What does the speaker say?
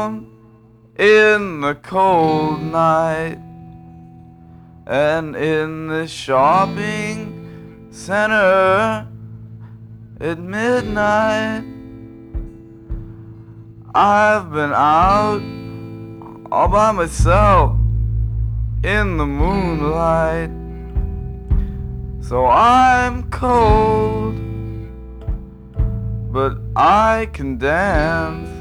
alone in the cold night, and in the shopping center at midnight. I've been out all by myself in the moonlight, so I'm cold, but I can dance.